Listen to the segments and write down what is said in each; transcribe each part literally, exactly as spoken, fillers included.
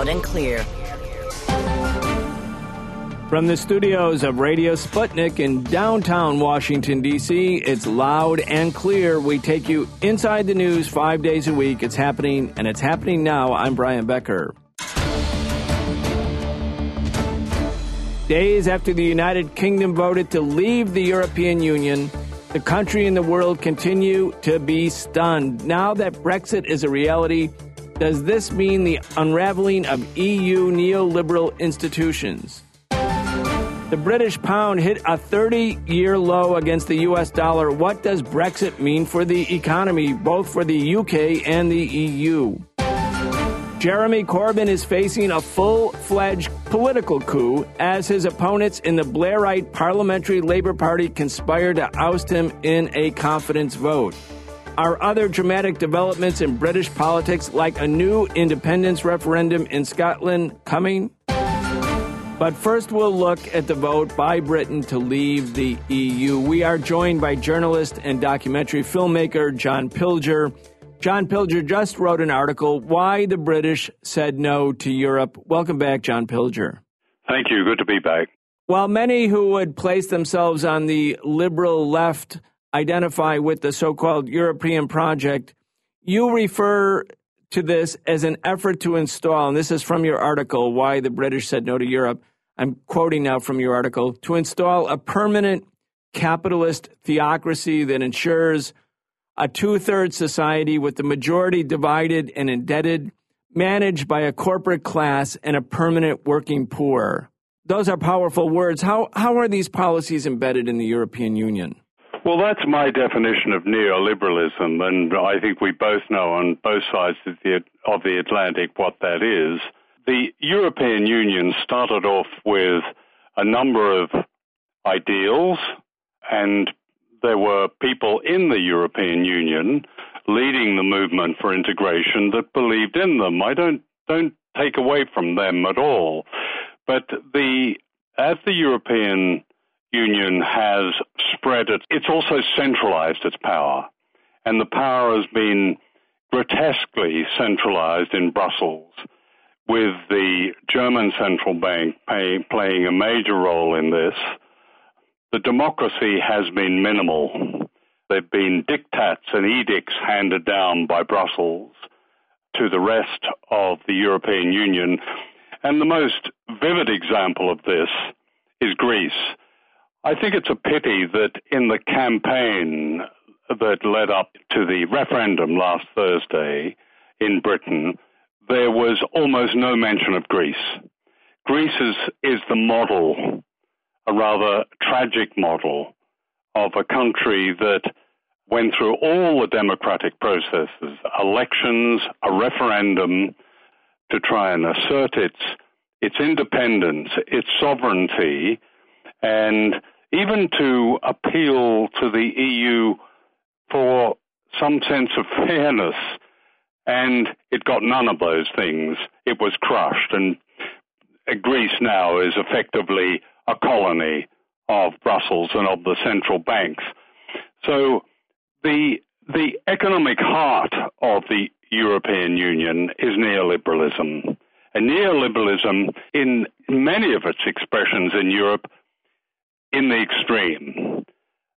loud and clear. From the studios of Radio Sputnik in downtown Washington, D C, it's Loud and Clear. We take you inside the news five days a week. It's happening, and it's happening now. I'm Brian Becker. Days after the United Kingdom voted to leave the European Union, the country and the world continue to be stunned. Now that Brexit is a reality, does this mean the unraveling of E U neoliberal institutions? The British pound hit a thirty-year low against the U S dollar. What does Brexit mean for the economy, both for the U K and the E U? Jeremy Corbyn is facing a full-fledged political coup as his opponents in the Blairite Parliamentary Labour Party conspire to oust him in a confidence vote. Are other dramatic developments in British politics, like a new independence referendum in Scotland, coming? But first, we'll look at the vote by Britain to leave the E U. We are joined by journalist and documentary filmmaker John Pilger. John Pilger just wrote an article, Why the British Said No to Europe. Welcome back, John Pilger. Thank you. Good to be back. While many who would place themselves on the liberal left identify with the so-called European project, you refer to this as an effort to install, and this is from your article, Why the British Said No to Europe. I'm quoting now from your article, to install a permanent capitalist theocracy that ensures a two-thirds society with the majority divided and indebted, managed by a corporate class and a permanent working poor. Those are powerful words. How how are these policies embedded in the European Union? Well, that's my definition of neoliberalism, and I think we both know on both sides of the, of the Atlantic what that is. The European Union started off with a number of ideals, and there were people in the European Union leading the movement for integration that believed in them. I don't don't take away from them at all. But the as the European Union has spread it, it's also centralized its power. And the power has been grotesquely centralized in Brussels, with the German central bank pay, playing a major role in this. The democracy has been minimal. There have been diktats and edicts handed down by Brussels to the rest of the European Union. And the most vivid example of this is Greece. I think it's a pity that in the campaign that led up to the referendum last Thursday in Britain, there was almost no mention of Greece. Greece is, is the model, a rather tragic model, of a country that went through all the democratic processes, elections, a referendum, to try and assert its its independence, its sovereignty, and even to appeal to the E U for some sense of fairness. And it got none of those things. It was crushed. And Greece now is effectively a colony of Brussels and of the central banks. So the the economic heart of the European Union is neoliberalism. And neoliberalism, in many of its expressions in Europe, in the extreme.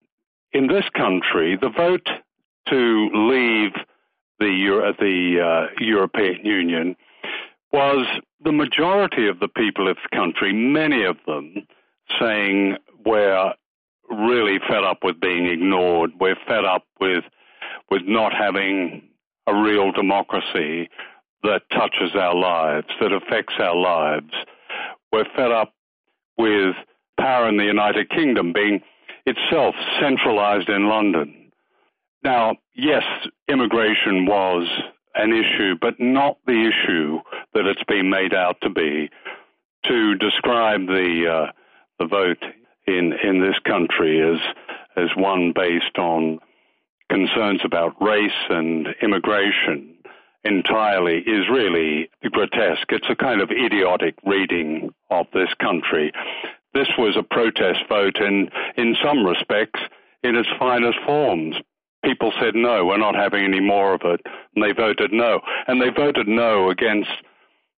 In this country, the vote to leave the, Euro- the uh, European Union was the majority of the people of the country, many of them saying we're really fed up with being ignored, we're fed up with with not having a real democracy that touches our lives, that affects our lives. We're fed up with power in the United Kingdom being itself centralized in London. Now, yes, immigration was an issue, but not the issue that it's been made out to be. To describe the uh, the vote in in this country as as one based on concerns about race and immigration entirely is really grotesque. It's a kind of idiotic reading of this country. This was a protest vote in, in some respects, in its finest forms. People said, no, we're not having any more of it, and they voted no. And they voted no against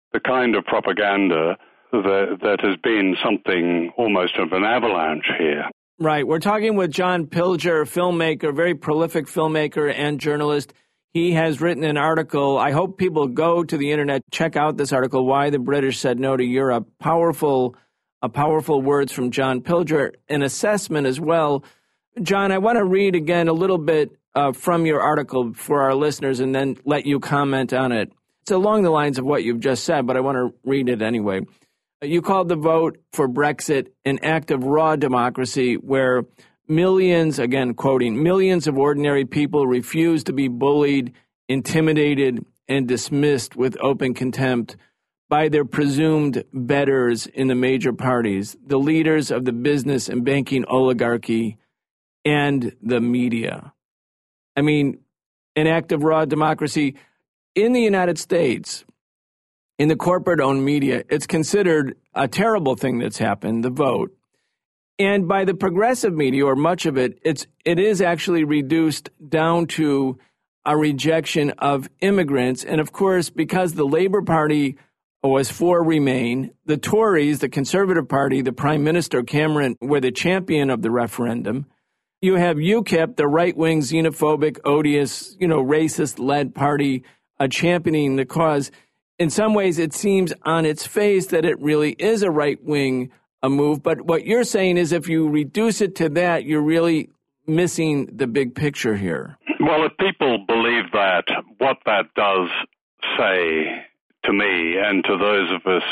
the kind of propaganda that, that has been something almost of an avalanche here. Right. We're talking with John Pilger, filmmaker, very prolific filmmaker and journalist. He has written an article. I hope people go to the internet, check out this article, Why the British Said No to Europe. Powerful, uh, powerful words from John Pilger, an assessment as well. John, I want to read again a little bit uh, from your article for our listeners and then let you comment on it. It's along the lines of what you've just said, but I want to read it anyway. You called the vote for Brexit an act of raw democracy where millions, again quoting, millions of ordinary people refuse to be bullied, intimidated, and dismissed with open contempt by their presumed betters in the major parties, the leaders of the business and banking oligarchy, and the media. I mean, an act of raw democracy in the United States. In the corporate-owned media, it's considered a terrible thing that's happened, the vote. And by the progressive media, or much of it, it's it is actually reduced down to a rejection of immigrants. And of course, because the Labour Party was for Remain, the Tories, the Conservative Party, the Prime Minister Cameron were the champion of the referendum. You have UKIP, the right-wing, xenophobic, odious, you know, racist-led party, uh, championing the cause. In some ways, it seems on its face that it really is a right-wing a move. But what you're saying is if you reduce it to that, you're really missing the big picture here. Well, if people believe that, what that does say to me and to those of us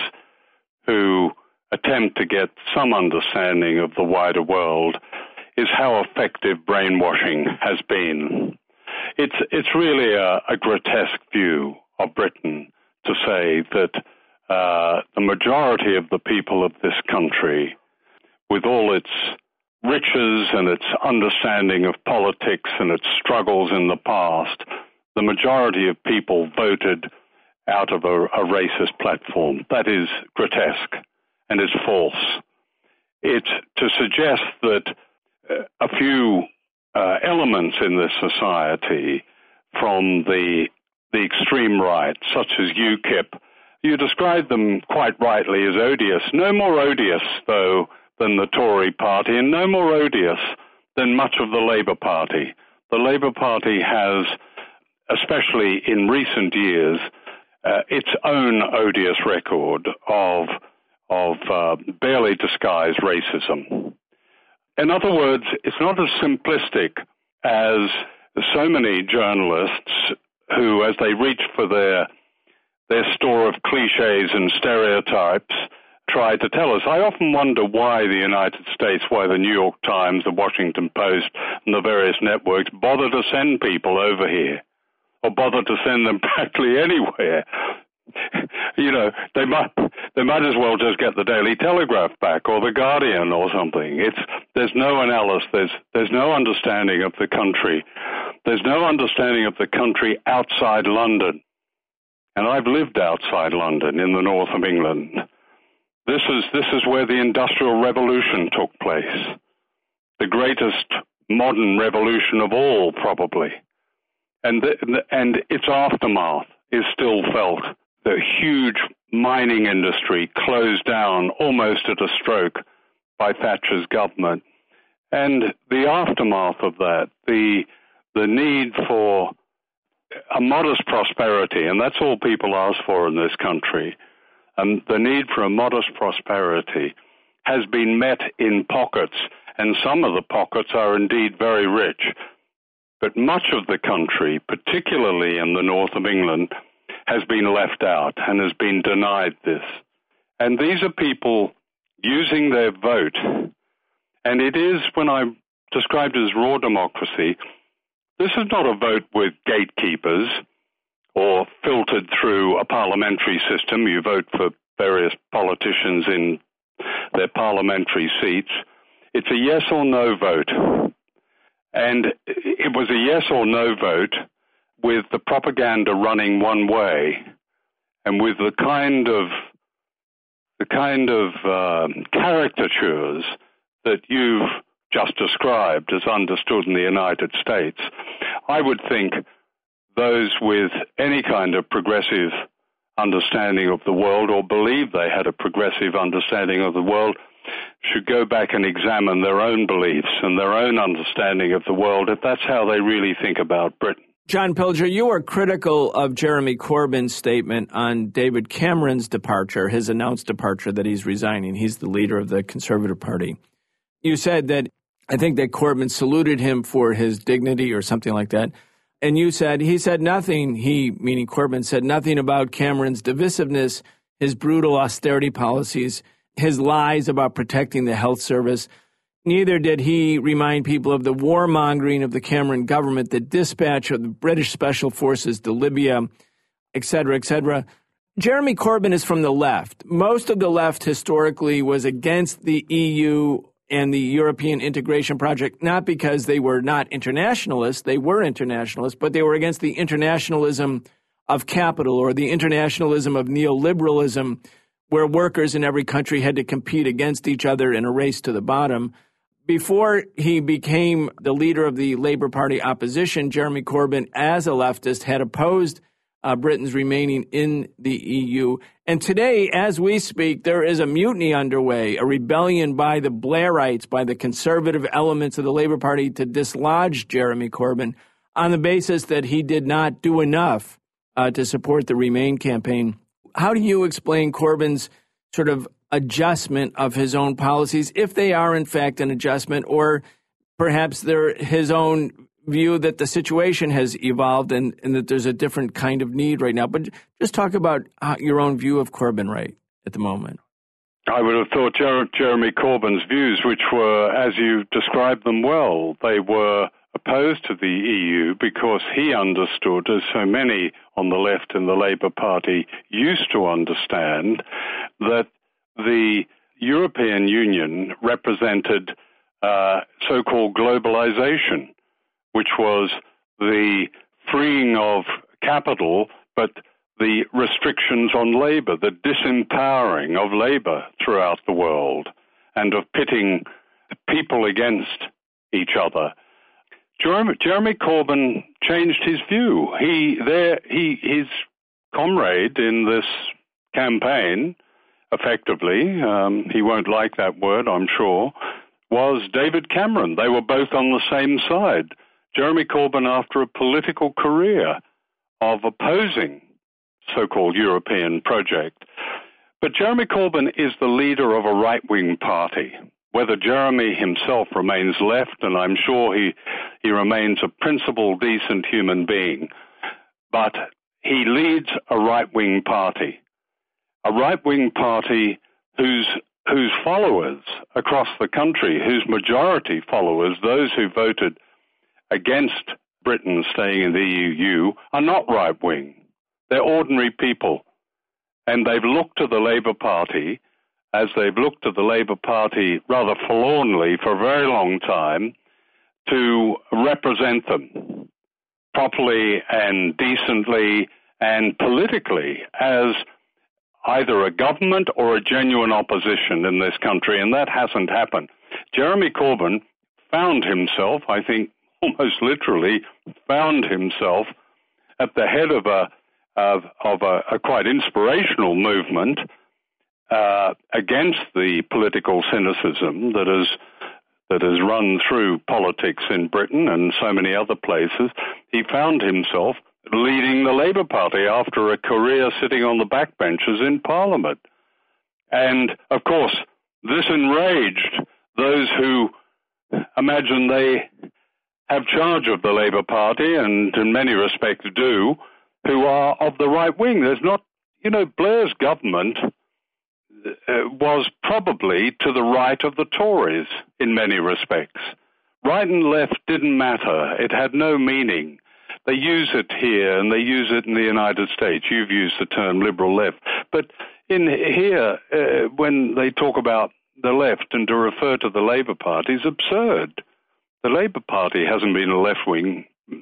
who attempt to get some understanding of the wider world is how effective brainwashing has been. It's, it's really a, a grotesque view of Britain to say that uh, the majority of the people of this country, with all its riches and its understanding of politics and its struggles in the past, the majority of people voted out of a, a racist platform. That is grotesque and is false. It's to suggest that uh, a few uh, elements in this society from the the extreme right, such as UKIP, you describe them quite rightly as odious. No more odious, though, than the Tory party, and no more odious than much of the Labour Party. The Labour Party has, especially in recent years, uh, its own odious record of, of uh, barely disguised racism. In other words, it's not as simplistic as so many journalists who, as they reach for their their store of cliches and stereotypes, try to tell us. I often wonder why the United States, why the New York Times, the Washington Post, and the various networks bother to send people over here, or bother to send them practically anywhere. You know, they might they might as well just get the Daily Telegraph back or the Guardian or something. It's there's no analysis, there's there's no understanding of the country. There's no understanding of the country outside London. And I've lived outside London in the north of England. This is this is where the Industrial Revolution took place. The greatest modern revolution of all, probably. And the, and its aftermath is still felt. The huge mining industry closed down almost at a stroke by Thatcher's government. And the aftermath of that, the the need for a modest prosperity, and that's all people ask for in this country, and the need for a modest prosperity has been met in pockets, and some of the pockets are indeed very rich. But much of the country, particularly in the north of England, has been left out and has been denied this. And these are people using their vote. And it is, when I described it as raw democracy, this is not a vote with gatekeepers or filtered through a parliamentary system. You vote for various politicians in their parliamentary seats. It's a yes or no vote. And it was a yes or no vote with the propaganda running one way and with the kind of the kind of uh, caricatures that you've just described as understood in the United States. I would think those with any kind of progressive understanding of the world or believed they had a progressive understanding of the world should go back and examine their own beliefs and their own understanding of the world if that's how they really think about Britain. John Pilger, you are critical of Jeremy Corbyn's statement on David Cameron's departure, his announced departure that he's resigning. He's the leader of the Conservative Party. You said that, I think that Corbyn saluted him for his dignity or something like that. And you said, he said nothing, he, meaning Corbyn, said nothing about Cameron's divisiveness, his brutal austerity policies, his lies about protecting the health service. Neither did he remind people of the warmongering of the Cameron government, the dispatch of the British special forces to Libya, et cetera, et cetera. Jeremy Corbyn is from the left. Most of the left historically was against the E U and the European integration project, not because they were not internationalists, they were internationalists, but they were against the internationalism of capital or the internationalism of neoliberalism, where workers in every country had to compete against each other in a race to the bottom. Before he became the leader of the Labour Party opposition, Jeremy Corbyn, as a leftist, had opposed uh, Britain's remaining in the E U. And today, as we speak, there is a mutiny underway, a rebellion by the Blairites, by the conservative elements of the Labour Party to dislodge Jeremy Corbyn on the basis that he did not do enough uh, to support the Remain campaign. How do you explain Corbyn's sort of adjustment of his own policies, if they are in fact an adjustment, or perhaps they're his own view that the situation has evolved and, and that there's a different kind of need right now? But just talk about uh, your own view of Corbyn right at the moment. I would have thought Jer- Jeremy Corbyn's views, which were, as you described them well, they were opposed to the E U because he understood, as so many on the left in the Labour Party used to understand, that the European Union represented uh, so-called globalization, which was the freeing of capital, but the restrictions on labor, the disempowering of labor throughout the world, and of pitting people against each other. Jeremy, Jeremy Corbyn changed his view. He, there, he, his comrade in this campaign, effectively, um, he won't like that word, I'm sure, was David Cameron. They were both on the same side. Jeremy Corbyn, after a political career of opposing so-called European project. But Jeremy Corbyn is the leader of a right-wing party. Whether Jeremy himself remains left, and I'm sure he, he remains a principled, decent human being, but he leads a right-wing party. A right-wing party whose whose followers across the country, whose majority followers, those who voted against Britain staying in the E U, are not right-wing. They're ordinary people. And they've looked to the Labour Party, as they've looked to the Labour Party rather forlornly for a very long time, to represent them properly and decently and politically as either a government or a genuine opposition in this country, and that hasn't happened. Jeremy Corbyn found himself, I think almost literally, found himself at the head of a of, of a, a quite inspirational movement uh, against the political cynicism that has that has run through politics in Britain and so many other places. He found himself leading the Labour Party after a career sitting on the backbenches in Parliament. And, of course, this enraged those who imagine they have charge of the Labour Party, and in many respects do, who are of the right wing. There's not, you know, Blair's government uh, was probably to the right of the Tories in many respects. Right and left didn't matter. It had no meaning. They use it here and they use it in the United States. You've used the term liberal left. But in here, uh, when they talk about the left and to refer to the Labour Party is absurd. The Labour Party hasn't been a left-wing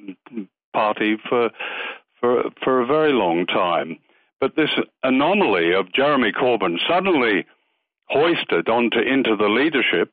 party for, for, for a very long time. But this anomaly of Jeremy Corbyn suddenly hoisted onto into the leadership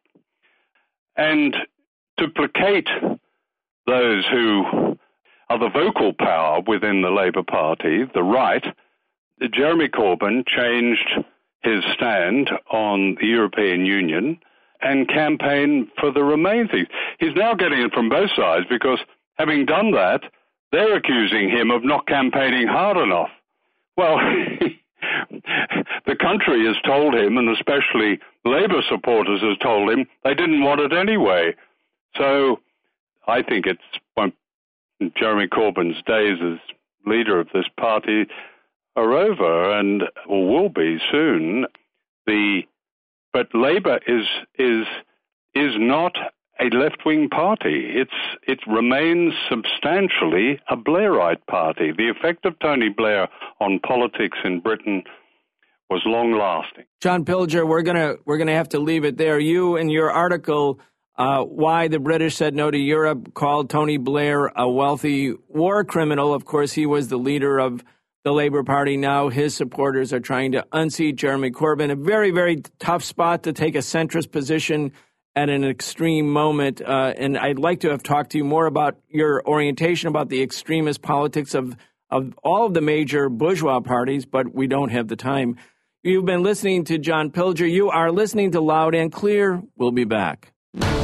and to placate those who are the vocal power within the Labour Party, the right, Jeremy Corbyn changed his stand on the European Union and campaigned for the Remain thing. He's now getting it from both sides because, having done that, they're accusing him of not campaigning hard enough. Well, the country has told him, and especially Labour supporters has told him, they didn't want it anyway. So I think it's when Jeremy Corbyn's days as leader of this party are over, and or will be soon. The but Labour is is is not a left-wing party. It's it remains substantially a Blairite party. The effect of Tony Blair on politics in Britain was long-lasting. John Pilger, we're gonna we're gonna have to leave it there. You, in your article, uh, Why the British Said No to Europe, called Tony Blair a wealthy war criminal. Of course, he was the leader of the Labour Party. Now his supporters are trying to unseat Jeremy Corbyn. A very, very tough spot to take a centrist position at an extreme moment. Uh, and I'd like to have talked to you more about your orientation about the extremist politics of, of all of the major bourgeois parties, but we don't have the time. You've been listening to John Pilger. You are listening to Loud and Clear. We'll be back.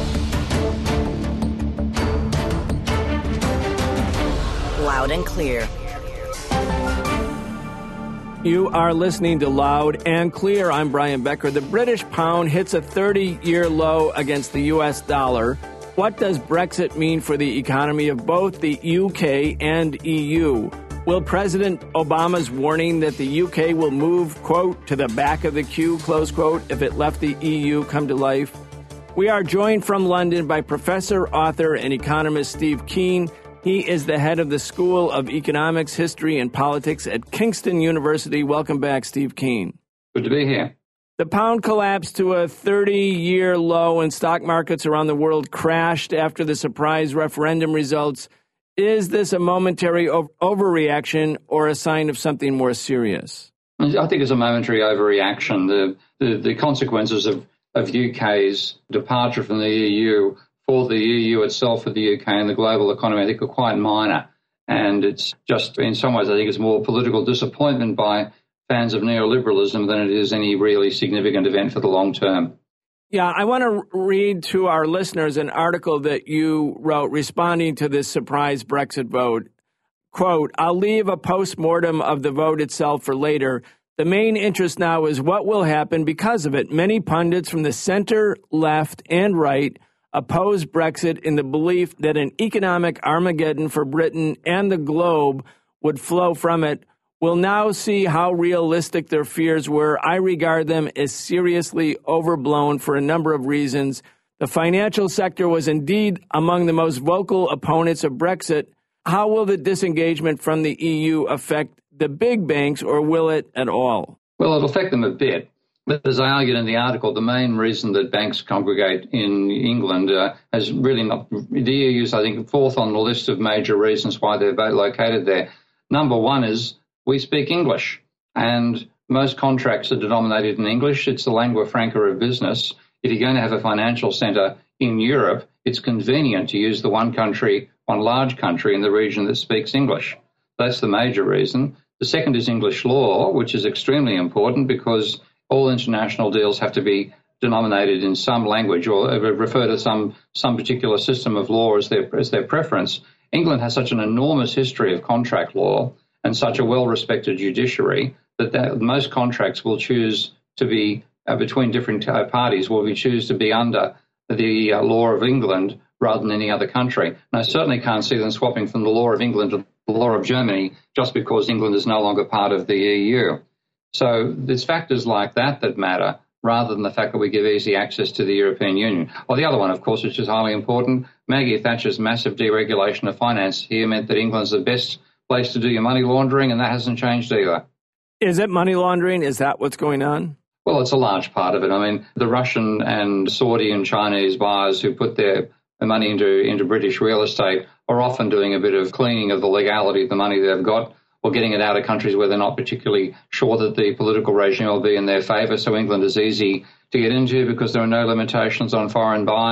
Loud and Clear. You are listening to Loud and Clear. I'm Brian Becker. The British pound hits a thirty-year low against the U S dollar. What does Brexit mean for the economy of both the U K and E U? Will President Obama's warning that the U K will move, quote, to the back of the queue, close quote, if it left the E U come to life? We are joined from London by professor, author, and economist Steve Keen. He is the head of the School of Economics, History, and Politics at Kingston University. Welcome back, Steve Keen. Good to be here. The pound collapsed to a thirty-year low and stock markets around the world crashed after the surprise referendum results. Is this a momentary overreaction or a sign of something more serious? I think it's a momentary overreaction. The, the, the consequences of, of U K's departure from the E U for the E U itself, for the U K and the global economy, I think are quite minor. And it's just, in some ways, I think it's more political disappointment by fans of neoliberalism than it is any really significant event for the long term. Yeah, I want to read to our listeners an article that you wrote responding to this surprise Brexit vote. Quote, I'll leave a post-mortem of the vote itself for later. The main interest now is what will happen because of it. Many pundits from the center, left, and right oppose Brexit in the belief that an economic Armageddon for Britain and the globe would flow from it. We'll now see how realistic their fears were. I regard them as seriously overblown for a number of reasons. The financial sector was indeed among the most vocal opponents of Brexit. How will the disengagement from the E U affect the big banks, or will it at all? Well, it'll affect them a bit. But as I argued in the article, the main reason that banks congregate in England uh, has really not, the E U is, I think, fourth on the list of major reasons why they're located there. Number one is we speak English, and most contracts are denominated in English. It's the lingua franca of business. If you're going to have a financial centre in Europe, it's convenient to use the one country, one large country in the region that speaks English. That's the major reason. The second is English law, which is extremely important because all international deals have to be denominated in some language or refer to some some particular system of law as their as their preference. England has such an enormous history of contract law and such a well-respected judiciary that, that most contracts will choose to be uh, between different uh, parties will be choose to be under the uh, law of England rather than any other country. And I certainly can't see them swapping from the law of England to the law of Germany just because England is no longer part of the E U. So there's factors like that that matter rather than the fact that we give easy access to the European Union. Well, the other one, of course, which is highly important, Maggie Thatcher's massive deregulation of finance here meant that England's the best place to do your money laundering, and that hasn't changed either. Is it money laundering? Is that what's going on? Well, it's a large part of it. I mean, the Russian and Saudi and Chinese buyers who put their money into, into British real estate are often doing a bit of cleaning of the legality of the money they've got, or getting it out of countries where they're not particularly sure that the political regime will be in their favour. So England is easy to get into because there are no limitations on foreign buying.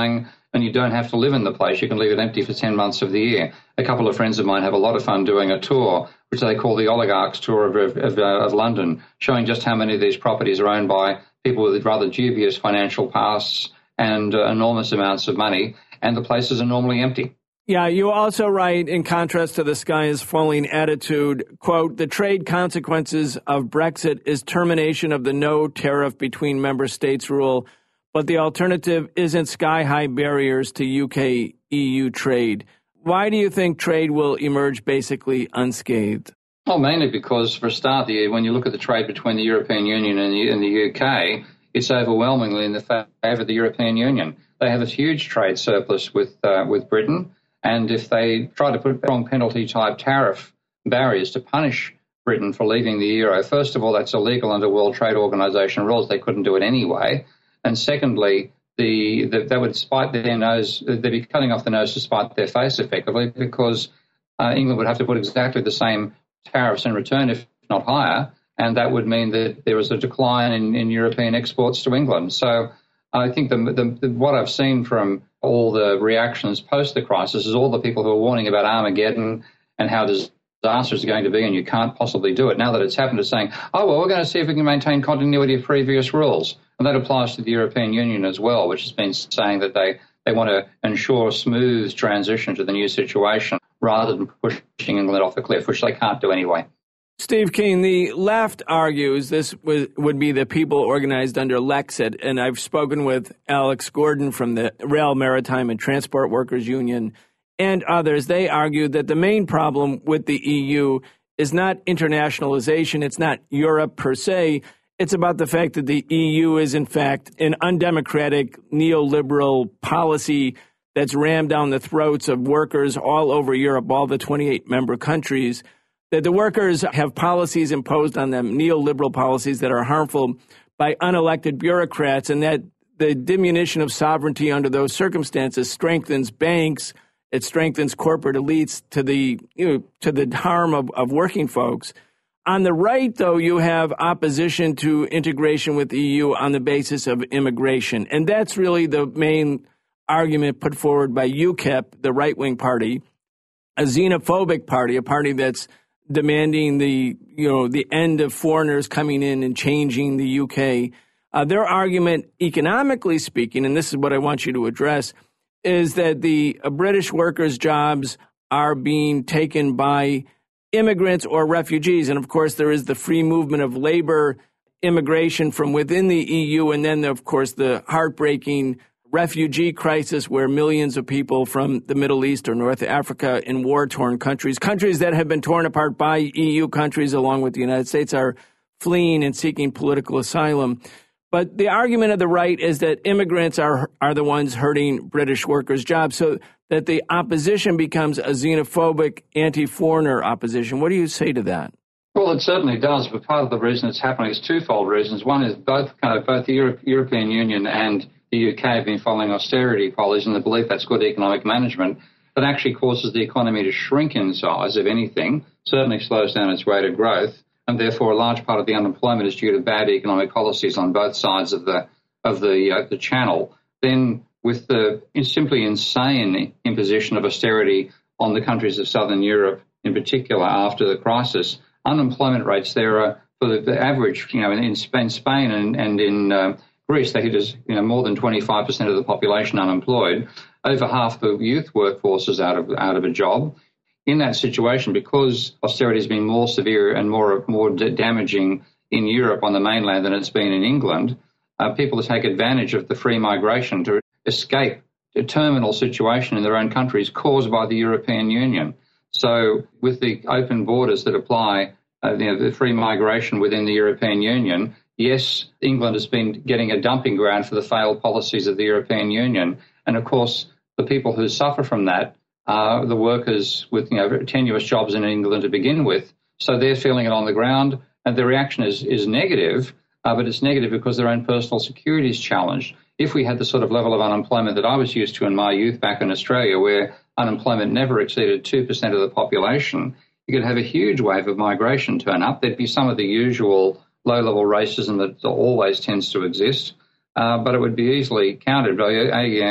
and you don't have to live in the place. You can leave it empty for ten months of the year. A couple of friends of mine have a lot of fun doing a tour, which they call the Oligarchs Tour of, of, of, uh, of London, showing just how many of these properties are owned by people with rather dubious financial pasts and uh, enormous amounts of money, and the places are normally empty. Yeah, you also write, in contrast to the sky is falling attitude, quote, the trade consequences of Brexit is termination of the no tariff between member states rule, but the alternative isn't sky-high barriers to U K E U trade. Why do you think trade will emerge basically unscathed? Well, mainly because, for a start, the, when you look at the trade between the European Union and the, and the U K, it's overwhelmingly in the favour of the European Union. They have a huge trade surplus with uh, with Britain, and if they try to put strong penalty-type tariff barriers to punish Britain for leaving the euro, first of all, that's illegal under World Trade Organization rules. They couldn't do it anyway. And secondly, the, the that would spite their nose. They'd be cutting off the nose to spite their face, effectively, because uh, England would have to put exactly the same tariffs in return, if not higher, and that would mean that there was a decline in, in European exports to England. So I think the, the, the, what I've seen from all the reactions post the crisis is all the people who are warning about Armageddon and how disastrous it's going to be and you can't possibly do it. Now that it's happened, are saying, oh, well, we're going to see if we can maintain continuity of previous rules. And that applies to the European Union as well, which has been saying that they, they want to ensure a smooth transition to the new situation rather than pushing England off a cliff, which they can't do anyway. Steve Keen, the left argues this would, would be the people organized under Lexit, and I've spoken with Alex Gordon from the Rail, Maritime and Transport Workers Union and others. They argue that the main problem with the E U is not internationalization, it's not Europe per se, it's about the fact that the E U is in fact an undemocratic neoliberal policy that's rammed down the throats of workers all over Europe, all the twenty-eight member countries. That the workers have policies imposed on them, neoliberal policies that are harmful by unelected bureaucrats, and that the diminution of sovereignty under those circumstances strengthens banks, it strengthens corporate elites to the you know, to the harm of, of working folks. On the right, though, you have opposition to integration with the E U on the basis of immigration, and that's really the main argument put forward by U KIP, the right-wing party, a xenophobic party, a party that's demanding the, you know, the end of foreigners coming in and changing the U K. Uh, their argument, economically speaking, and this is what I want you to address, is that the uh, British workers' jobs are being taken by immigrants or refugees. And, of course, there is the free movement of labor, immigration from within the E U, and then, of course, the heartbreaking refugee crisis where millions of people from the Middle East or North Africa in war-torn countries, countries that have been torn apart by E U countries along with the United States, are fleeing and seeking political asylum. But the argument of the right is that immigrants are are the ones hurting British workers' jobs, so that the opposition becomes a xenophobic, anti-foreigner opposition. What do you say to that? Well, it certainly does, but part of the reason it's happening is twofold reasons. One is both kind of both the Europe, European Union and the U K have been following austerity policies in the belief that's good economic management, that actually causes the economy to shrink in size, if anything, certainly slows down its rate of growth, and therefore a large part of the unemployment is due to bad economic policies on both sides of the of the uh, the channel. Then, with the simply insane imposition of austerity on the countries of southern Europe, in particular after the crisis, unemployment rates there are, for the, the average, you know, in, in Spain and, and in uh, Greece, they hit as, you know, more than twenty-five percent of the population unemployed. Over half the youth workforce is out of out of a job. In that situation, because austerity has been more severe and more more damaging in Europe on the mainland than it's been in England, uh, people take advantage of the free migration to escape a terminal situation in their own countries caused by the European Union. So with the open borders that apply, uh, you know, the free migration within the European Union, yes, England has been getting a dumping ground for the failed policies of the European Union. And, of course, the people who suffer from that are the workers with, you know, tenuous jobs in England to begin with. So they're feeling it on the ground, and the reaction is, is negative, uh, but it's negative because their own personal security is challenged. If we had the sort of level of unemployment that I was used to in my youth back in Australia, where unemployment never exceeded two percent of the population, you could have a huge wave of migration turn up. There'd be some of the usual low-level racism that always tends to exist, uh, but it would be easily countered by a, a,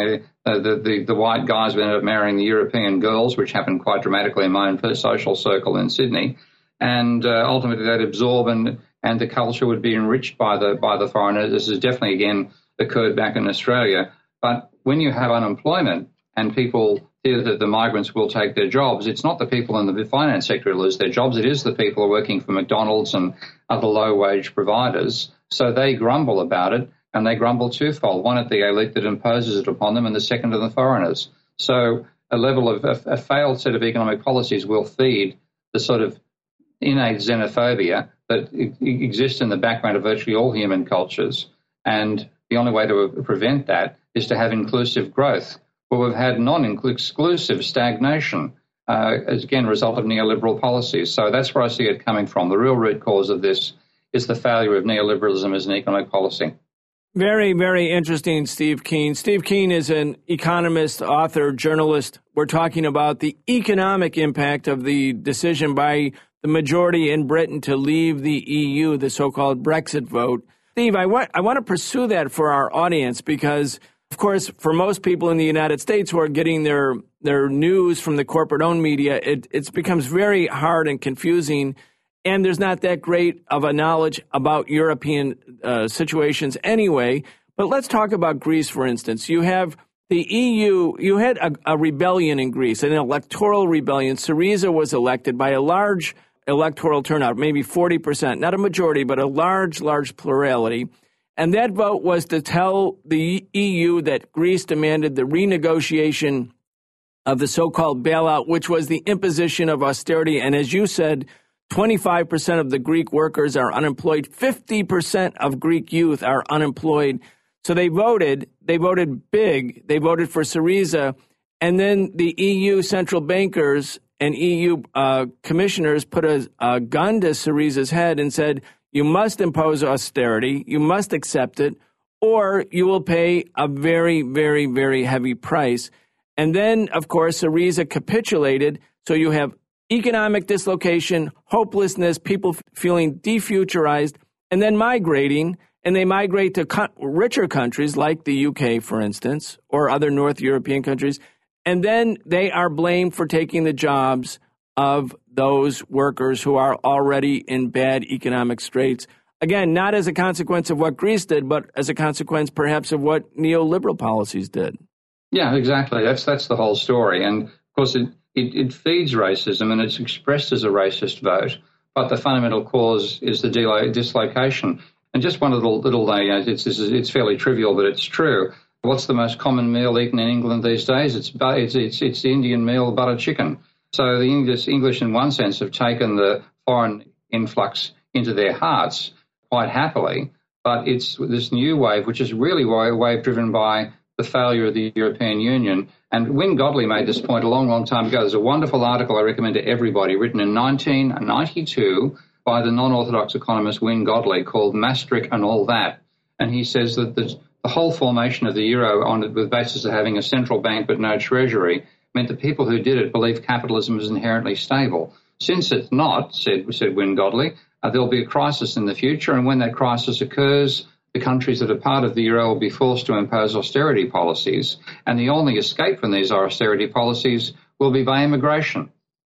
Uh, the, the, the white guys ended up marrying the European girls, which happened quite dramatically in my own social circle in Sydney. And uh, ultimately they'd absorb and, and the culture would be enriched by the by the foreigners. This has definitely, again, occurred back in Australia. But when you have unemployment and people fear that the migrants will take their jobs, it's not the people in the finance sector who lose their jobs. It is the people who are working for McDonald's and other low-wage providers. So they grumble about it. And they grumble twofold, one at the elite that imposes it upon them and the second to the foreigners. So a level of a, a failed set of economic policies will feed the sort of innate xenophobia that exists in the background of virtually all human cultures. And the only way to prevent that is to have inclusive growth. Well, we've had non-exclusive stagnation, uh, as again a result of neoliberal policies. So that's where I see it coming from. The real root cause of this is the failure of neoliberalism as an economic policy. Very, very interesting, Steve Keen. Steve Keen is an economist, author, journalist. We're talking about the economic impact of the decision by the majority in Britain to leave the E U, the so-called Brexit vote. Steve, I want I want to pursue that for our audience because, of course, for most people in the United States who are getting their their news from the corporate-owned media, it it becomes very hard and confusing. And there's not that great of a knowledge about European uh, situations anyway. But let's talk about Greece, for instance. You have the E U, you had a, a rebellion in Greece, an electoral rebellion. Syriza was elected by a large electoral turnout, maybe forty percent, not a majority, but a large, large plurality. And that vote was to tell the E U that Greece demanded the renegotiation of the so-called bailout, which was the imposition of austerity. And as you said, twenty-five percent of the Greek workers are unemployed. fifty percent of Greek youth are unemployed. So they voted. They voted big. They voted for Syriza. And then the E U central bankers and E U uh, commissioners put a, a gun to Syriza's head and said, you must impose austerity. You must accept it, or you will pay a very, very, very heavy price. And then, of course, Syriza capitulated. So you have economic dislocation, hopelessness, people f- feeling defuturized, and then migrating, and they migrate to co- richer countries like the U K, for instance, or other North European countries, and then they are blamed for taking the jobs of those workers who are already in bad economic straits. Again, not as a consequence of what Greece did, but as a consequence perhaps of what neoliberal policies did. Yeah, exactly. That's that's the whole story. And, of course, it It, it feeds racism and it's expressed as a racist vote, but the fundamental cause is the de- dislocation. And just one little, little you know, it's, it's, it's fairly trivial, but it's true. What's the most common meal eaten in England these days? It's it's it's, it's the Indian meal, butter chicken. So the English, English, in one sense, have taken the foreign influx into their hearts quite happily, but it's this new wave, which is really a wave driven by the failure of the European Union. And Wynne Godley made this point a long, long time ago. There's a wonderful article I recommend to everybody, written in nineteen ninety-two by the non-orthodox economist Wynne Godley, called Maastricht and All That. And he says that the, the whole formation of the euro on the basis of having a central bank but no treasury meant that people who did it believed capitalism is inherently stable. Since it's not, said, said Wynne Godley, uh, there'll be a crisis in the future, and when that crisis occurs, the countries that are part of the euro will be forced to impose austerity policies, and the only escape from these austerity policies will be by immigration.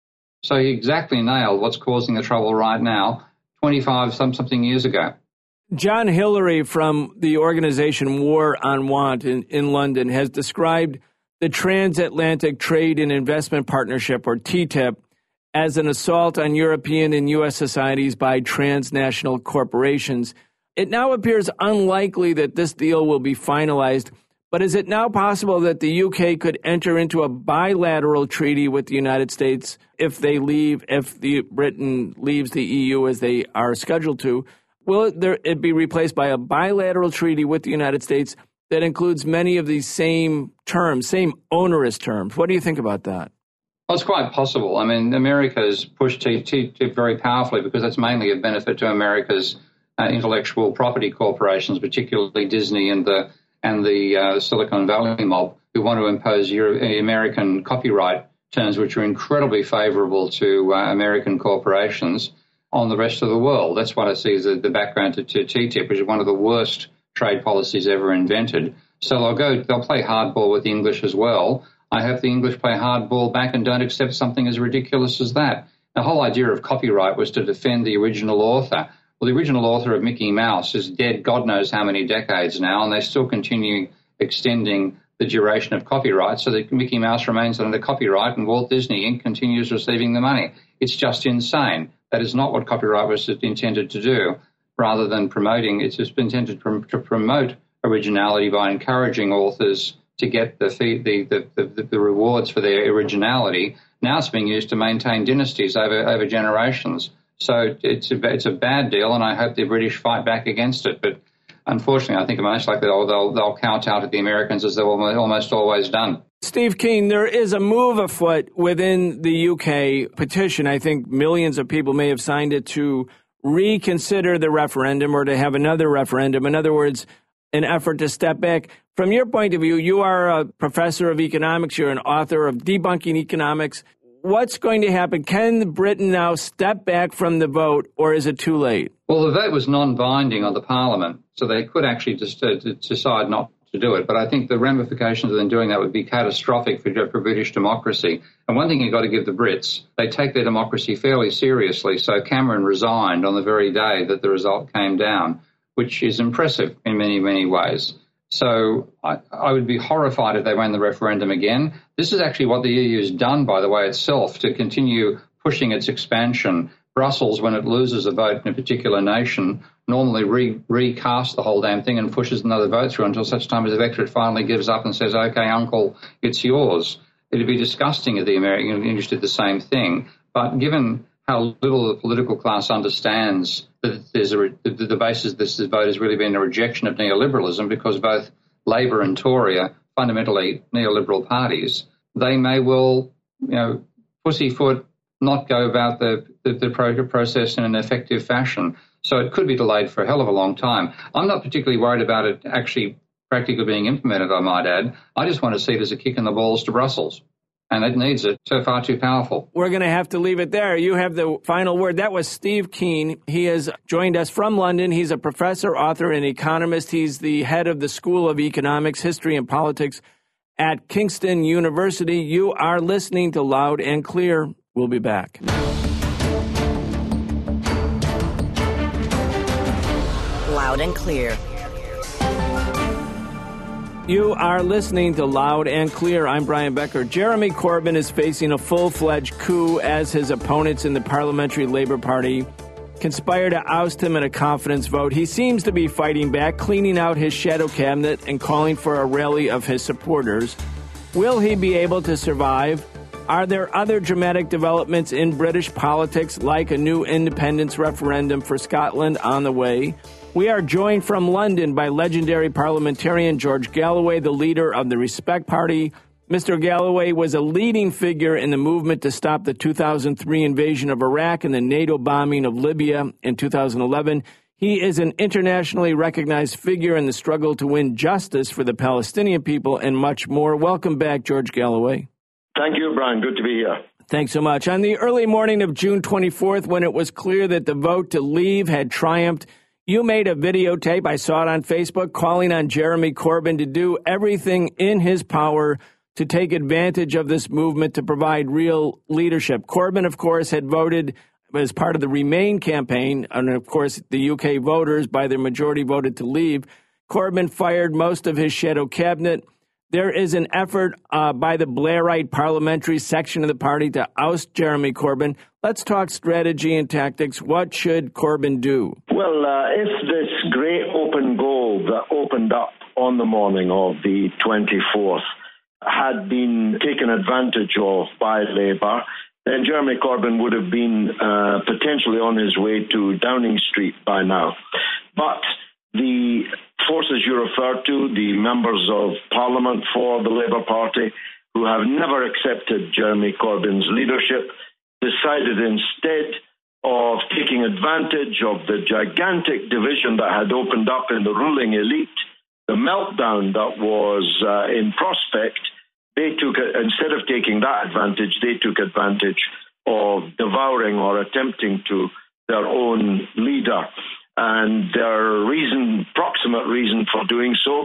So he exactly nailed what's causing the trouble right now, twenty-five some something years ago. John Hillary from the organization War on Want in, in London has described the Transatlantic Trade and Investment Partnership, or T T I P, as an assault on European and U S societies by transnational corporations. It now appears unlikely that this deal will be finalized, but is it now possible that the U K could enter into a bilateral treaty with the United States if they leave, if the Britain leaves the E U as they are scheduled to? Will it, there, it be replaced by a bilateral treaty with the United States that includes many of these same terms, same onerous terms? What do you think about that? Well, it's quite possible. I mean, America has pushed T T I P very powerfully because that's mainly a benefit to America's Uh, intellectual property corporations, particularly Disney and the and the uh, Silicon Valley mob, who want to impose Euro- American copyright terms, which are incredibly favorable to uh, American corporations on the rest of the world. That's what I see as the, the background to, to T T I P, which is one of the worst trade policies ever invented. So they'll go, they'll play hardball with the English as well. I hope the English play hardball back and don't accept something as ridiculous as that. The whole idea of copyright was to defend the original author. Well, the original author of Mickey Mouse is dead God knows how many decades now, and they still continue extending the duration of copyright so that Mickey Mouse remains under copyright and Walt Disney Incorporated continues receiving the money. It's just insane. That is not what copyright was intended to do. Rather than promoting, it's just intended to promote originality by encouraging authors to get the, the, the, the, the rewards for their originality. Now it's being used to maintain dynasties over, over generations. So it's a, it's a bad deal, and I hope the British fight back against it. But unfortunately, I think most likely they'll, they'll, they'll count out at the Americans as they've almost always done. Steve Keen, there is a move afoot within the U K petition. I think millions of people may have signed it to reconsider the referendum or to have another referendum. In other words, an effort to step back. From your point of view, you are a professor of economics. You're an author of Debunking Economics. What's going to happen? Can Britain now step back from the vote, or is it too late? Well, the vote was non-binding on the Parliament, so they could actually just uh, decide not to do it. But I think the ramifications of them doing that would be catastrophic for, for British democracy. And one thing you've got to give the Brits, they take their democracy fairly seriously. So Cameron resigned on the very day that the result came down, which is impressive in many, many ways. So I, I would be horrified if they won the referendum again. This is actually what the E U has done, by the way, itself, to continue pushing its expansion. Brussels, when it loses a vote in a particular nation, normally re- recasts the whole damn thing and pushes another vote through until such time as the electorate finally gives up and says, OK, uncle, it's yours. It would be disgusting if the American English did the same thing. But given how little the political class understands that there's a, the, the basis of this vote has really been a rejection of neoliberalism, because both Labor and Tory are fundamentally neoliberal parties, they may well, you know, pussyfoot, not go about the, the, the process in an effective fashion. So it could be delayed for a hell of a long time. I'm not particularly worried about it actually practically being implemented, I might add. I just want to see it as a kick in the balls to Brussels. And it needs it. So far too powerful. We're going to have to leave it there. You have the final word. That was Steve Keen. He has joined us from London. He's a professor, author, and economist. He's the head of the School of Economics, History, and Politics at Kingston University. You are listening to Loud and Clear. We'll be back. Loud and Clear. You are listening to Loud and Clear. I'm Brian Becker. Jeremy Corbyn is facing a full-fledged coup as his opponents in the Parliamentary Labour Party conspire to oust him in a confidence vote. He seems to be fighting back, cleaning out his shadow cabinet and calling for a rally of his supporters. Will he be able to survive? Are there other dramatic developments in British politics, like a new independence referendum for Scotland on the way? We are joined from London by legendary parliamentarian George Galloway, the leader of the Respect Party. Mister Galloway was a leading figure in the movement to stop the two thousand three invasion of Iraq and the NATO bombing of Libya in two thousand eleven. He is an internationally recognized figure in the struggle to win justice for the Palestinian people and much more. Welcome back, George Galloway. Thank you, Brian. Good to be here. Thanks so much. On the early morning of June twenty-fourth, when it was clear that the vote to leave had triumphed, you made a videotape, I saw it on Facebook, calling on Jeremy Corbyn to do everything in his power to take advantage of this movement to provide real leadership. Corbyn, of course, had voted as part of the Remain campaign, and of course the U K voters by their majority voted to leave. Corbyn fired most of his shadow cabinet. There is an effort uh, by the Blairite parliamentary section of the party to oust Jeremy Corbyn. Let's talk strategy and tactics. What should Corbyn do? Well, uh, if this great open goal that opened up on the morning of the twenty-fourth had been taken advantage of by Labour, then Jeremy Corbyn would have been uh, potentially on his way to Downing Street by now. But the forces you refer to, the members of Parliament for the Labour Party, who have never accepted Jeremy Corbyn's leadership, decided instead of taking advantage of the gigantic division that had opened up in the ruling elite, the meltdown that was uh, in prospect, they took, instead of taking that advantage, they took advantage of devouring or attempting to their own leader. And their reason, proximate reason for doing so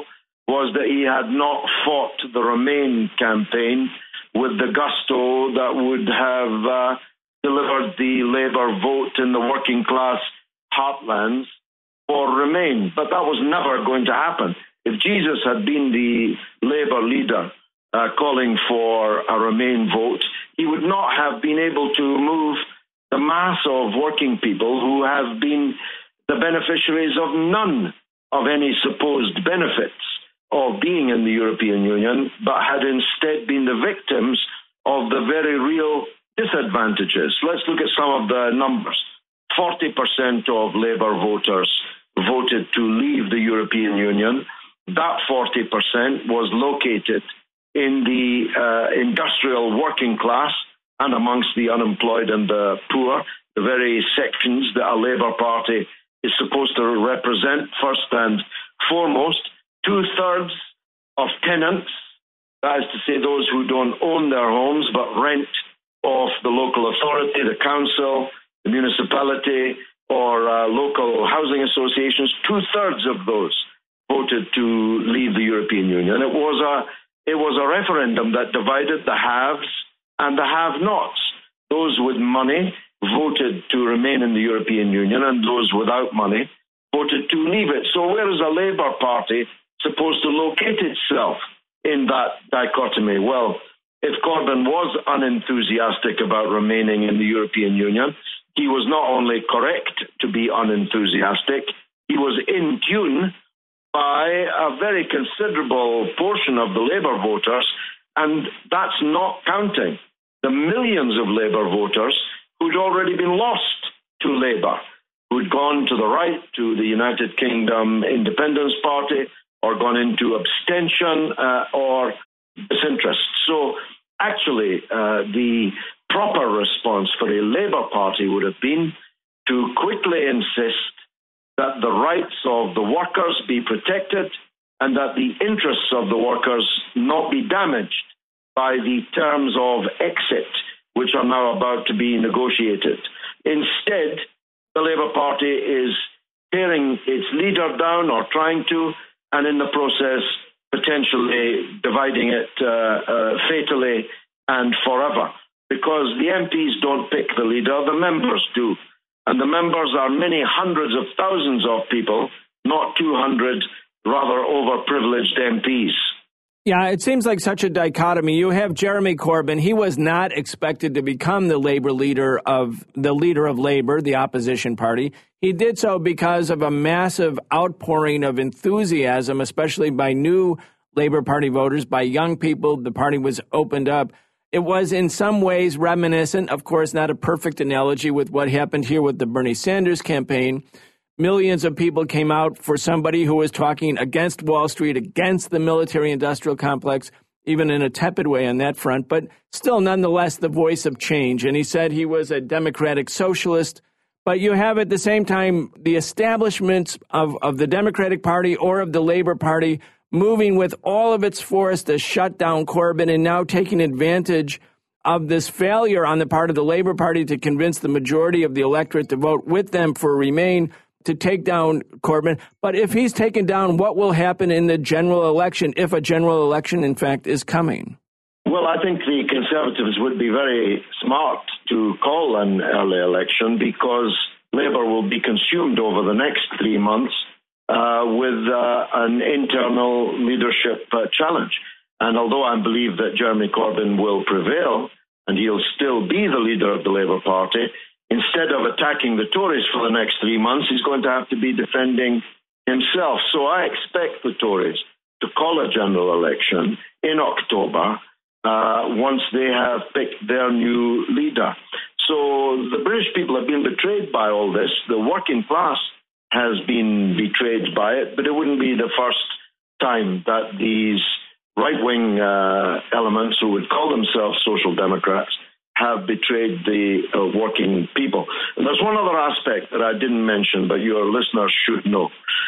was that he had not fought the Remain campaign with the gusto that would have uh, delivered the Labour vote in the working class heartlands for Remain. But that was never going to happen. If Jesus had been the Labour leader uh, calling for a Remain vote, he would not have been able to move the mass of working people who have been the beneficiaries of none of any supposed benefits of being in the European Union, but had instead been the victims of the very real disadvantages. Let's look at some of the numbers. forty percent of Labour voters voted to leave the European Union. That forty percent was located in the uh, industrial working class and amongst the unemployed and the poor, the very sections that a Labour Party is supposed to represent first and foremost. Two-thirds of tenants, that is to say those who don't own their homes but rent off the local authority, the council, the municipality, or uh, local housing associations, two-thirds of those voted to leave the European Union. It was a it was a referendum that divided the haves and the have-nots. Those with money voted to remain in the European Union, and those without money voted to leave it. So where is a Labour Party supposed to locate itself in that dichotomy? Well, if Corbyn was unenthusiastic about remaining in the European Union, he was not only correct to be unenthusiastic, he was in tune by a very considerable portion of the Labour voters, and that's not counting the millions of Labour voters who'd already been lost to Labour, who'd gone to the right, to the United Kingdom Independence Party, or gone into abstention uh, or disinterest. So actually, uh, the proper response for a Labour Party would have been to quickly insist that the rights of the workers be protected and that the interests of the workers not be damaged by the terms of exit, which are now about to be negotiated. Instead, the Labour Party is tearing its leader down or trying to, and in the process, potentially dividing it uh, uh, fatally and forever. Because the M Ps don't pick the leader, the members do. And the members are many hundreds of thousands of people, not two hundred rather overprivileged M Ps. Yeah, it seems like such a dichotomy. You have Jeremy Corbyn. He was not expected to become the Labour leader of the leader of Labour, the opposition party. He did so because of a massive outpouring of enthusiasm, especially by new Labour Party voters, by young people. The party was opened up. It was in some ways reminiscent, of course, not a perfect analogy with what happened here with the Bernie Sanders campaign. Millions of people came out for somebody who was talking against Wall Street, against the military-industrial complex, even in a tepid way on that front, but still nonetheless the voice of change. And he said he was a democratic socialist. But you have at the same time the establishments of, of the Democratic Party or of the Labour Party moving with all of its force to shut down Corbyn and now taking advantage of this failure on the part of the Labour Party to convince the majority of the electorate to vote with them for Remain to take down Corbyn. But if he's taken down, what will happen in the general election, if a general election, in fact, is coming? Well, I think the Conservatives would be very smart to call an early election because Labour will be consumed over the next three months uh, with uh, an internal leadership uh, challenge. And although I believe that Jeremy Corbyn will prevail and he'll still be the leader of the Labour Party, instead of attacking the Tories for the next three months, he's going to have to be defending himself. So I expect the Tories to call a general election in October uh, once they have picked their new leader. So the British people have been betrayed by all this. The working class has been betrayed by it, but it wouldn't be the first time that these right-wing uh, elements who would call themselves social democrats have betrayed the uh, working people. And there's one other aspect that I didn't mention, but your listeners should know.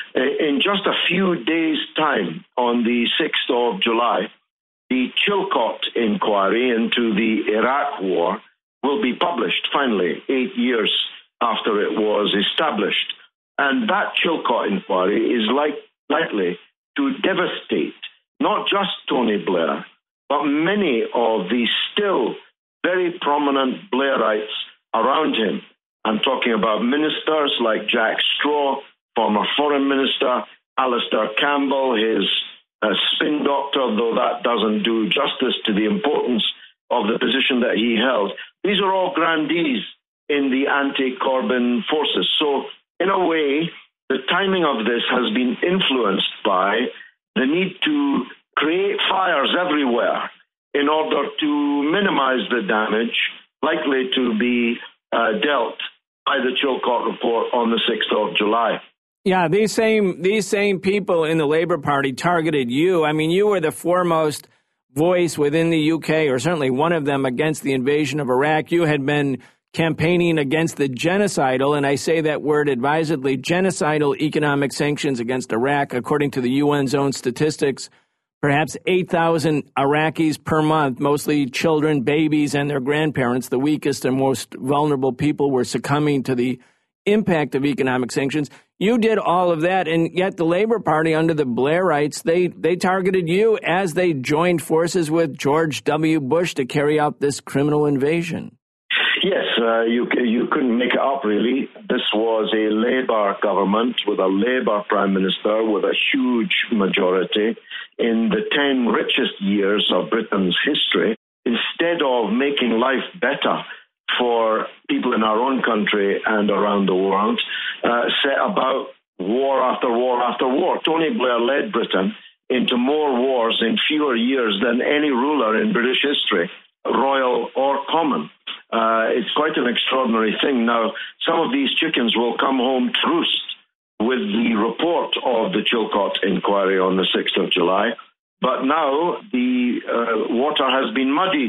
In just a few days' time, on the sixth of July, the Chilcot inquiry into the Iraq war will be published, finally, eight years after it was established. And that Chilcot inquiry is like, likely to devastate not just Tony Blair, but many of the still very prominent Blairites around him. I'm talking about ministers like Jack Straw, former foreign minister, Alistair Campbell, his uh, spin doctor, though that doesn't do justice to the importance of the position that he held. These are all grandees in the anti-Corbyn forces. So, in a way, the timing of this has been influenced by the need to create fires everywhere in order to minimize the damage likely to be uh, dealt by the Chilcot Report on the sixth of July. Yeah, these same these same people in the Labour Party targeted you. I mean, you were the foremost voice within the U K, or certainly one of them, against the invasion of Iraq. You had been campaigning against the genocidal, and I say that word advisedly, genocidal economic sanctions against Iraq. According to the U N's own statistics, perhaps eight thousand Iraqis per month, mostly children, babies, and their grandparents, the weakest and most vulnerable people, were succumbing to the impact of economic sanctions. You did all of that, and yet the Labour Party under the Blairites, they, they targeted you as they joined forces with George W. Bush to carry out this criminal invasion. Yes, uh, you you couldn't make it up, really. This was a Labour government with a Labour Prime Minister with a huge majority in the ten richest years of Britain's history. Instead of making life better for people in our own country and around the world, uh, set about war after war after war. Tony Blair led Britain into more wars in fewer years than any ruler in British history, royal or common. Uh, it's quite an extraordinary thing. Now, some of these chickens will come home to roost with the report of the Chilcot inquiry on the sixth of July. But now the uh, water has been muddied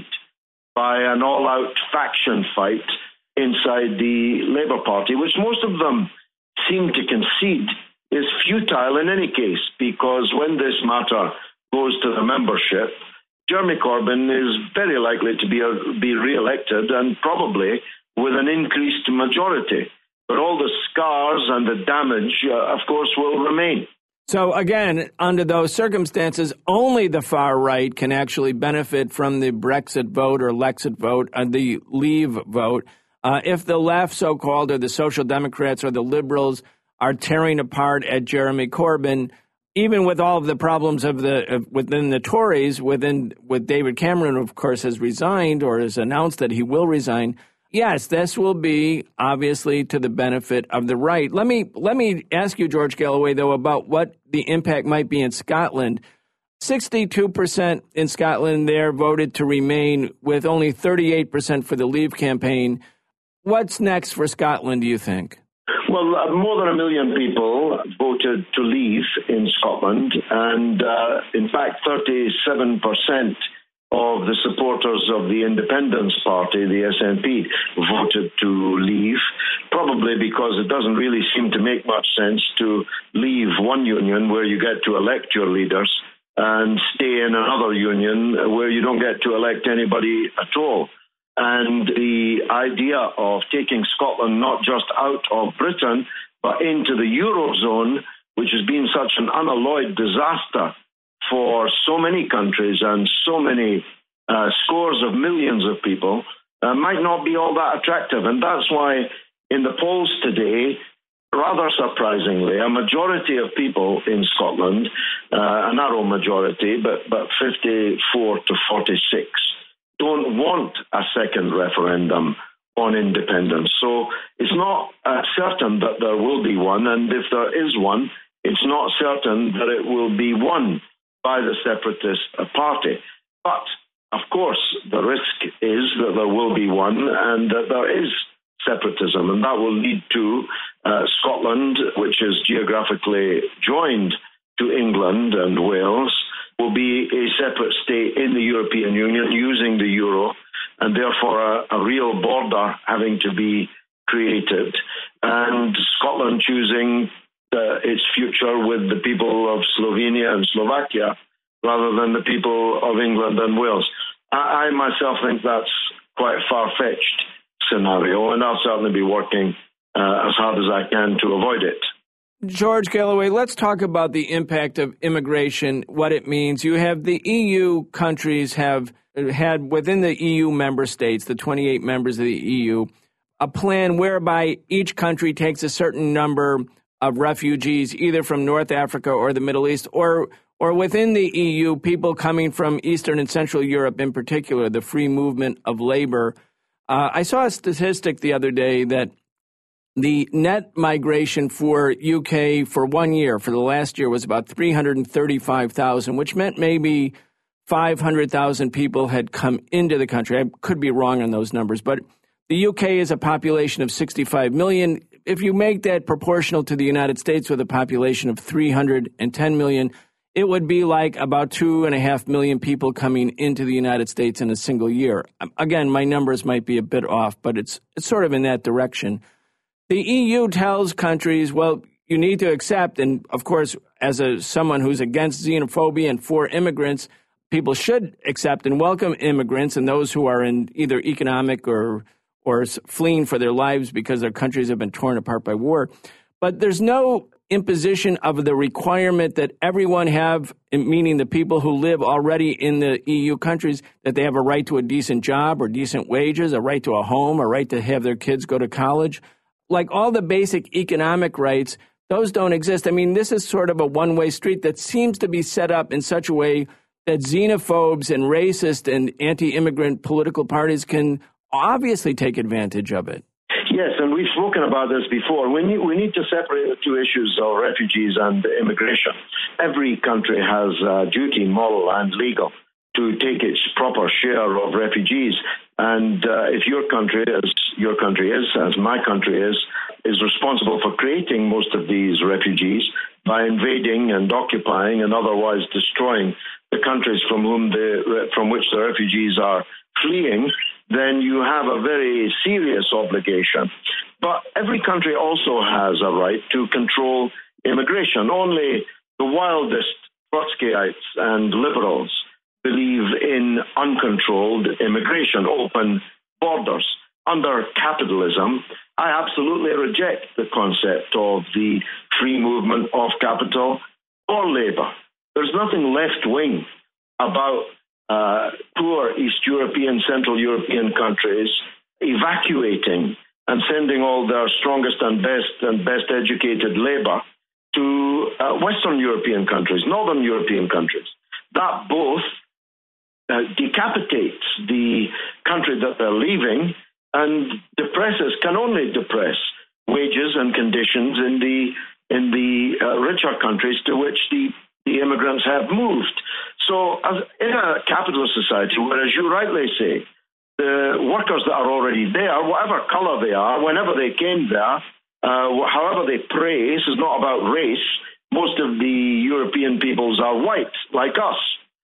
by an all-out faction fight inside the Labour Party, which most of them seem to concede is futile in any case, because when this matter goes to the membership, Jeremy Corbyn is very likely to be, uh, be re-elected, and probably with an increased majority. But all the scars and the damage, uh, of course, will remain. So again, under those circumstances, only the far right can actually benefit from the Brexit vote or Lexit vote, uh, the Leave vote. Uh, if the left, so-called, or the Social Democrats or the Liberals are tearing apart at Jeremy Corbyn, even with all of the problems of the of, within the Tories, within with David Cameron, who of course, has resigned or has announced that he will resign. Yes, this will be obviously to the benefit of the right. Let me let me ask you, George Galloway, though, about what the impact might be in Scotland. sixty-two percent in Scotland there voted to remain, with only thirty-eight percent for the Leave campaign. What's next for Scotland, do you think? Well, uh, more than a million people voted to leave in Scotland, and uh, in fact, thirty-seven percent of the supporters of the Independence Party, the S N P, voted to leave, probably because it doesn't really seem to make much sense to leave one union where you get to elect your leaders and stay in another union where you don't get to elect anybody at all. And the idea of taking Scotland not just out of Britain, but into the Eurozone, which has been such an unalloyed disaster for so many countries and so many uh, scores of millions of people, uh, might not be all that attractive. And that's why in the polls today, rather surprisingly, a majority of people in Scotland, uh, a narrow majority, but, but fifty-four to forty-six, don't want a second referendum on independence. So it's not uh, certain that there will be one, and if there is one, it's not certain that it will be won by the separatist party. But, of course, the risk is that there will be one and that there is separatism, and that will lead to uh, Scotland, which is geographically joined to England and Wales, will be a separate state in the European Union using the euro, and therefore a, a real border having to be created, and Scotland choosing uh, its future with the people of Slovenia and Slovakia rather than the people of England and Wales. I, I myself think that's quite a far-fetched scenario, and I'll certainly be working uh, as hard as I can to avoid it. George Galloway, let's talk about the impact of immigration, what it means. You have the E U countries have had within the E U member states, the twenty-eight members of the E U, a plan whereby each country takes a certain number of refugees, either from North Africa or the Middle East, or or within the E U, people coming from Eastern and Central Europe in particular, the free movement of labor. Uh, I saw a statistic the other day that the net migration for U K for one year, for the last year, was about three hundred thirty-five thousand, which meant maybe five hundred thousand people had come into the country. I could be wrong on those numbers, but the U K is a population of sixty-five million. If you make that proportional to the United States with a population of three hundred ten million, it would be like about two and a half million people coming into the United States in a single year. Again, my numbers might be a bit off, but it's it's sort of in that direction. The E U tells countries, well, you need to accept, and of course, as a someone who's against xenophobia and for immigrants, people should accept and welcome immigrants and those who are in either economic or or fleeing for their lives because their countries have been torn apart by war. But there's no imposition of the requirement that everyone have, meaning the people who live already in the E U countries, that they have a right to a decent job or decent wages, a right to a home, a right to have their kids go to college. Like all the basic economic rights, those don't exist. I mean, this is sort of a one-way street that seems to be set up in such a way that xenophobes and racist and anti-immigrant political parties can obviously take advantage of it. Yes, and we've spoken about this before. We need, we need to separate the two issues of refugees and immigration. Every country has a duty, moral and legal, to take its proper share of refugees. And uh, if your country, as your country is, as my country is, is responsible for creating most of these refugees by invading and occupying and otherwise destroying the countries from whom the from which the refugees are fleeing, then you have a very serious obligation. But every country also has a right to control immigration. Only the wildest Trotskyites and liberals believe in uncontrolled immigration, open borders. Under capitalism, I absolutely reject the concept of the free movement of capital or labor. There's nothing left-wing about uh, poor East European, Central European countries evacuating and sending all their strongest and best and best educated labor to uh, Western European countries, Northern European countries. That both uh, decapitates the country that they're leaving and depresses, can only depress wages and conditions in the in the uh, richer countries to which the, the immigrants have moved. So as in a capitalist society, whereas you rightly say, the workers that are already there, whatever color they are, whenever they came there, uh, however they pray, this is not about race. Most of the European peoples are white, like us.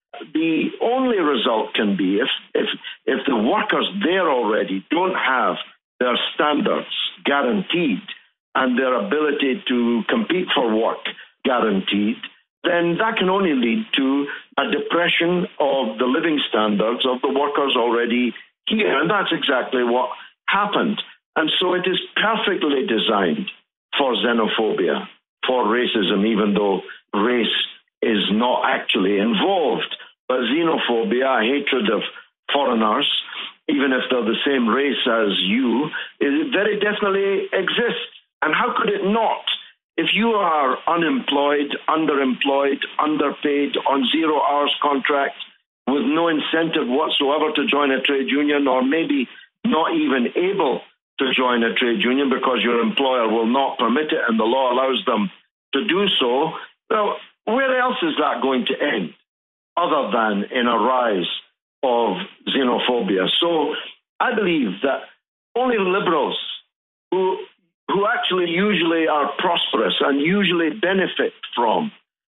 The only result can be if, if, if the workers there already don't have their standards guaranteed and their ability to compete for work guaranteed, then that can only lead to a depression of the living standards of the workers already here. And that's exactly what happened. And so it is perfectly designed for xenophobia, for racism, even though race is not actually involved. But xenophobia, hatred of foreigners, even if they're the same race as you, it very definitely exists. And how could it not? If you are unemployed, underemployed, underpaid, on zero hours contract, with no incentive whatsoever to join a trade union, or maybe not even able to join a trade union because your employer will not permit it and the law allows them to do so, well, where else is that going to end other than in a rise of xenophobia? So I believe that only liberals who who actually usually are prosperous and usually benefit from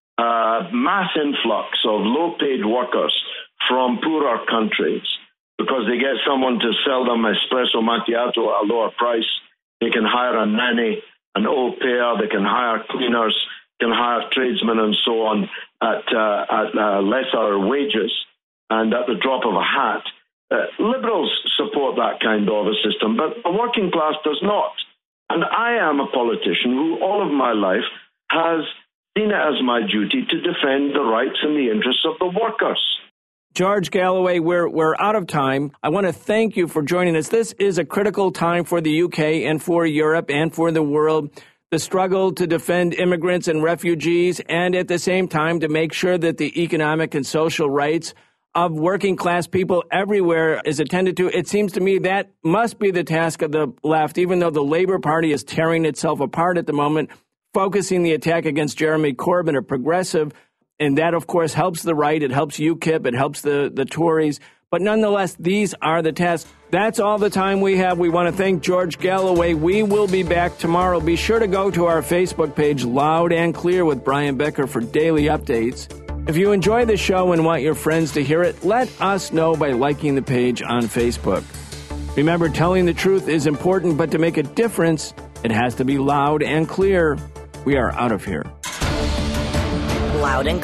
uh, mass influx of low-paid workers from poorer countries because they get someone to sell them espresso macchiato at a lower price. They can hire a nanny, an au pair, they can hire cleaners, can hire tradesmen and so on at, uh, at uh, lesser wages and at the drop of a hat. Uh, liberals support that kind of a system, but the working class does not. And I am a politician who all of my life has seen it as my duty to defend the rights and the interests of the workers. George Galloway, we're we're out of time. I want to thank you for joining us. This is a critical time for the U K and for Europe and for the world. The struggle to defend immigrants and refugees, and at the same time to make sure that the economic and social rights of working class people everywhere is attended to. It seems to me that must be the task of the left, even though the Labour Party is tearing itself apart at the moment, focusing the attack against Jeremy Corbyn, a progressive. And that, of course, helps the right. It helps UKIP. It helps the, the Tories. But nonetheless, these are the tasks. That's all the time we have. We want to thank George Galloway. We will be back tomorrow. Be sure to go to our Facebook page, Loud and Clear with Brian Becker, for daily updates. If you enjoy the show and want your friends to hear it, let us know by liking the page on Facebook. Remember, telling the truth is important, but to make a difference, it has to be loud and clear. We are out of here. Loud and